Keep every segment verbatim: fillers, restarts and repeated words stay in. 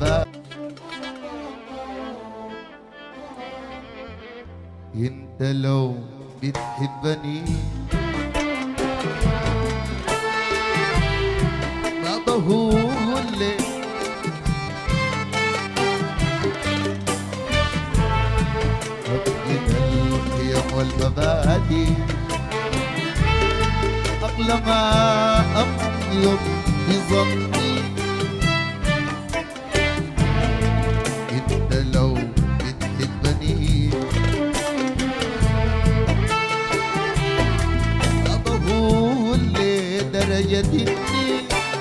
والمبادئ. انت لو بتحبني ما بقول لك أبقي القيم والمبادئ أقل ما أملك بظني. انت لو بتحبني ما بقول لدرجة اني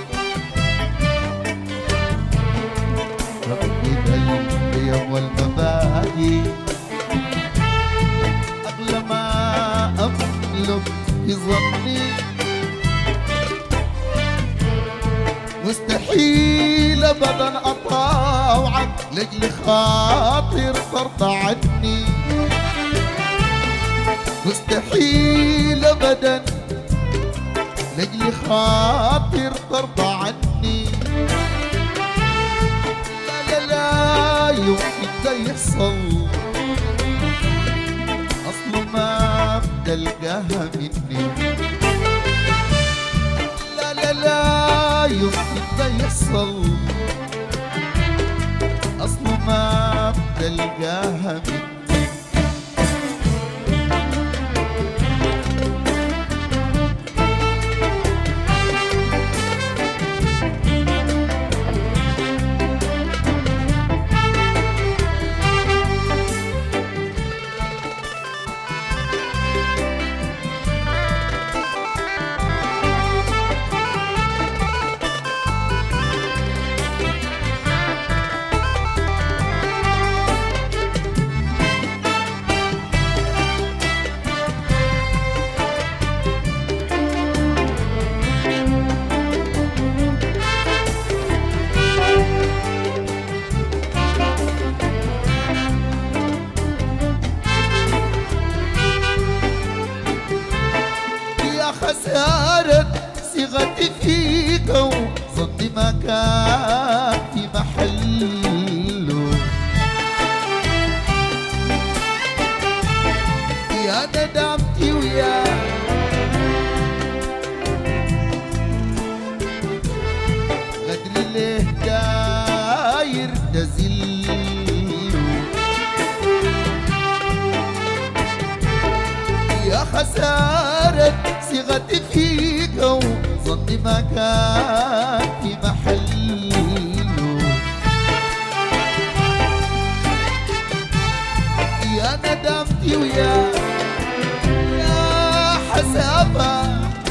فقد القيم والمبادئ أغلى ما أملك بظني. مستحيل ابدا اطاوعك لاجل خاطر ترضى عني. مستحيل ابدا لاجل خاطر ترضى عني. لا لا لا يمكن ده يحصل اصله ما بتلقاها مني. لا لا لا يمكن ده يحصل اصله ما بتلقاها مني. خسارة صيغتي فيك وظني ما كان في محله. يا ندمتي ويا غدر ليه داير تزله. يا خسارة صيغتي فيك وظني ما كان في محله. يا ندمتي ويا يا حسابة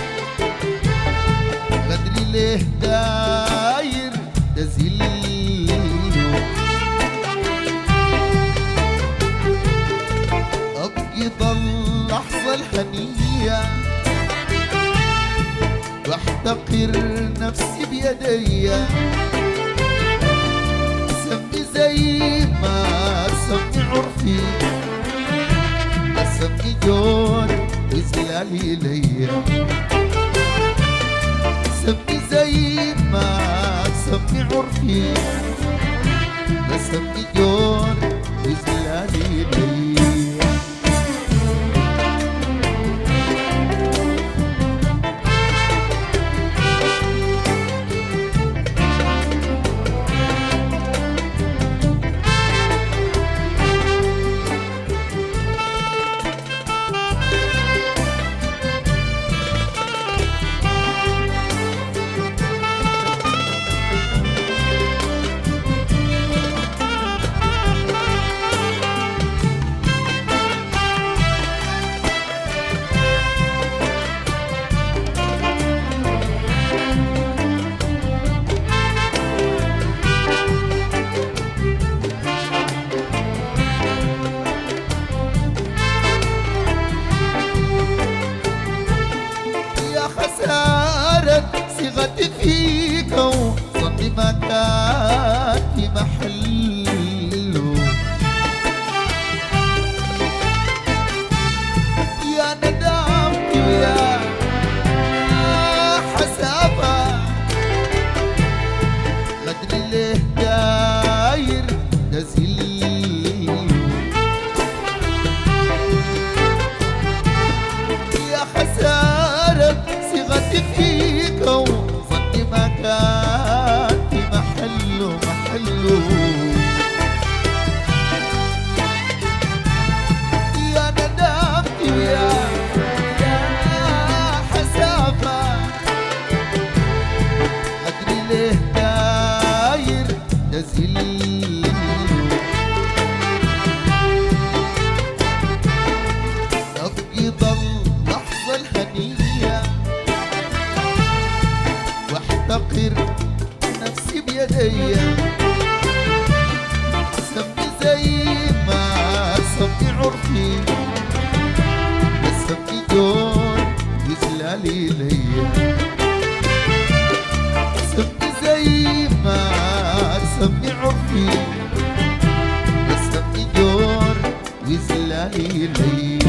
غدري ليه داير تزله. أبقي ضل لحظة الحنية واحتقر نفسي بيدي. سمي زي ما سمي عرفي سمي جور وزلالي ليا. سمي زي ما سمي عرفي سمي جور وزلالي ليا. القلوب يا ندمتي ويا يا حسافة أدري ليه داير تزل أفقد اللحظة الهنية واحتقر نفسي بيدي سمي زي ما سمي عرفي سمي دور يزلالي ليا سمي زي ما سمي عرفي سمي دور يزلالي ليا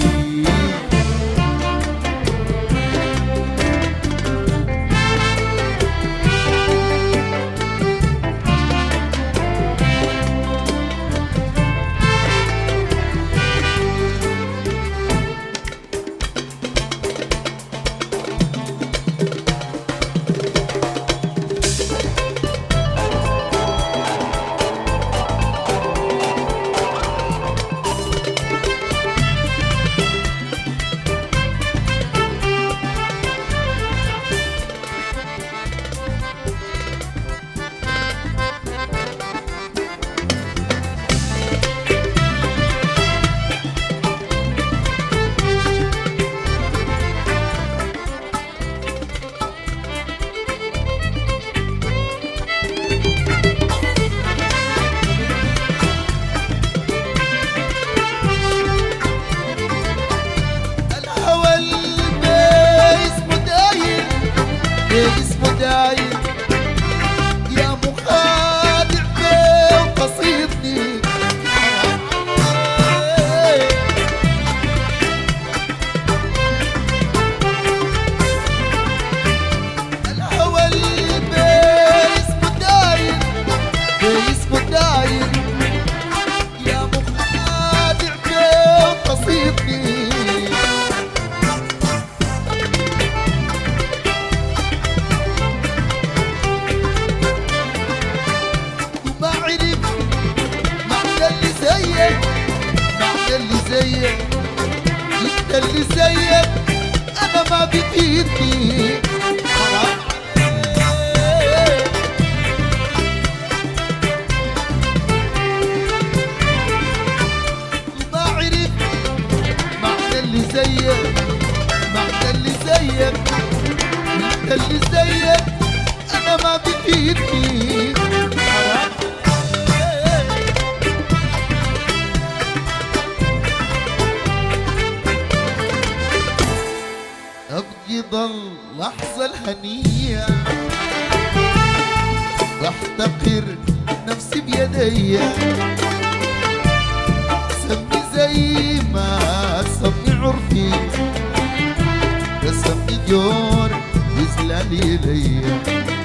اسمه داير يا مخادع بيه وقصيدني الهوى اللي بيه اسمه داير بيه اسمه داير يا مخادع بيه وقصيدني اللي زيك انت اللي زيك انا ما بفيدني حرام عليك ما عرف معنى اللي زيك معنى اللي زيك انت اللي زيك انا ما بفيدني حرام أبقض اللحظة الهنية واحتقر نفسي بيدي سمي زي ما سمي عرفي سمي ديور يزلالي ليا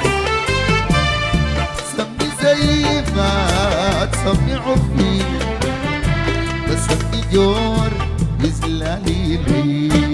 سمي زي ما سمي عرفي سمي ديور يزلالي ليا